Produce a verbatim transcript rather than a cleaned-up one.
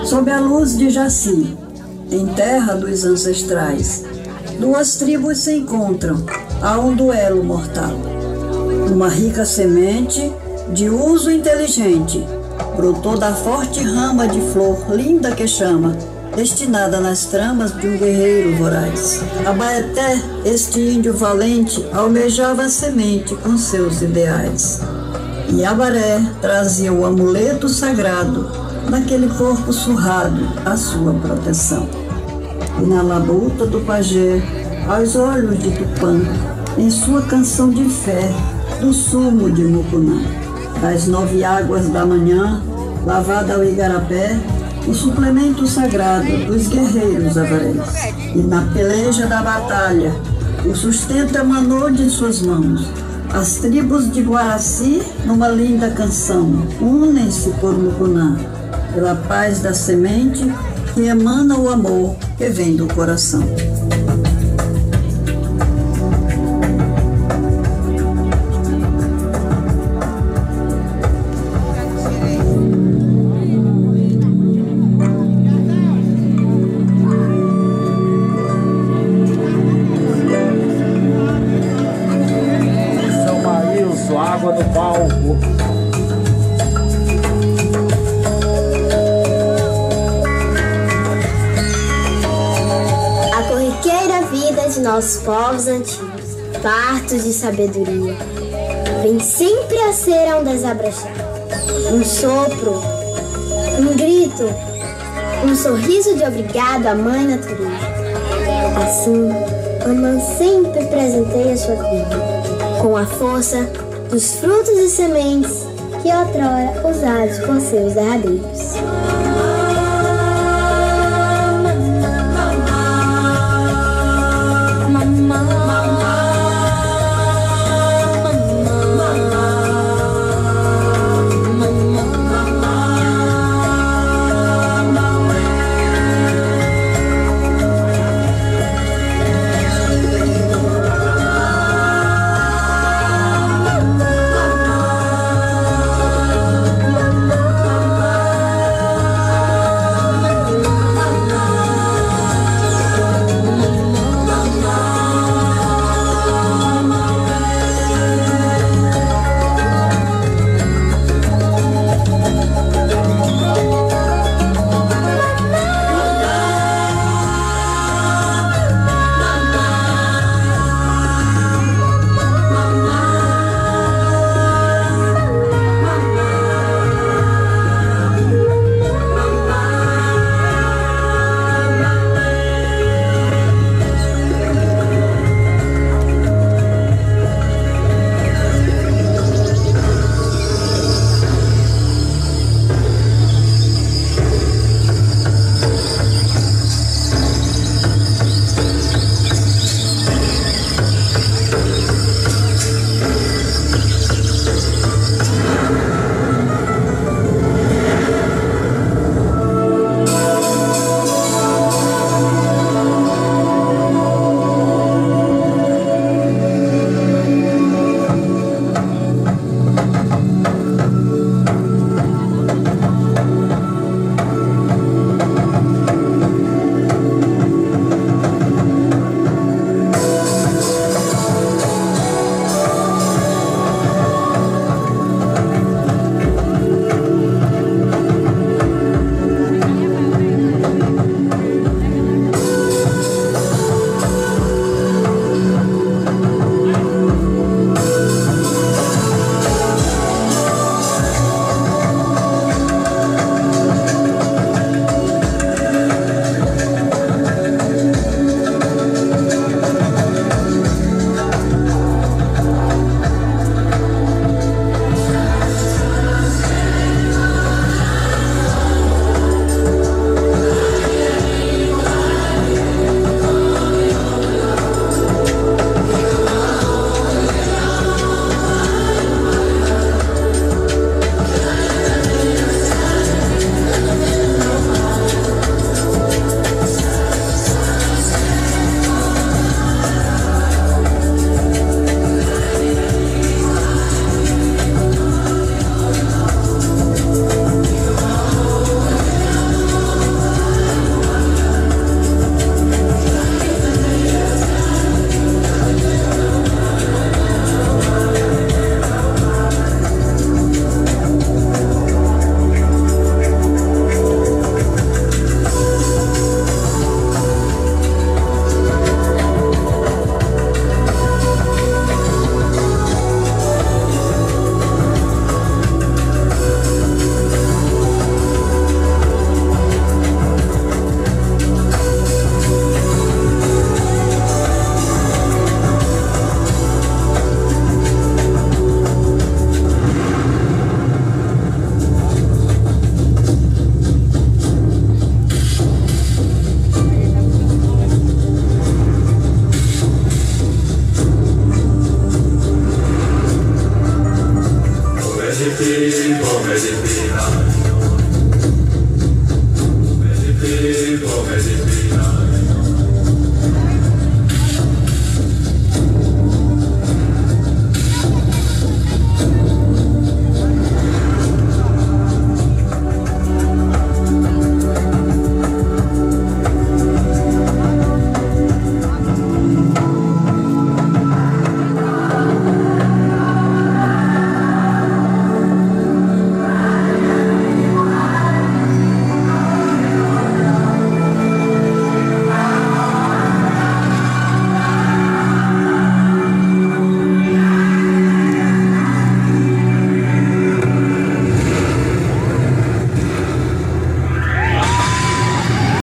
Sob a luz de Jaci, em terra dos ancestrais, duas tribos se encontram a um duelo mortal. Uma rica semente de uso inteligente brotou da forte rama de flor linda que chama, destinada nas tramas de um guerreiro voraz. Abaeté, este índio valente, almejava a semente com seus ideais. E Abaré trazia o amuleto sagrado naquele corpo surrado, a sua proteção. E na labuta do pajé, aos olhos de Tupã, em sua canção de fé, do sumo de Mucunã, das nove águas da manhã, lavada ao igarapé, o suplemento sagrado dos guerreiros avarés. E na peleja da batalha, o sustento emanou de suas mãos. As tribos de Guaraci, numa linda canção, unem-se por Mucunã, pela paz da semente que emana o amor que vem do coração. Água do palco. A corriqueira vida de nossos povos antigos, fartos de sabedoria, vem sempre a ser a um desabrachar. Um sopro, um grito, um sorriso de obrigado à mãe natureza. Assim, a mãe sempre presenteia sua vida com a força dos frutos e sementes que outrora usados por seus derradeiros.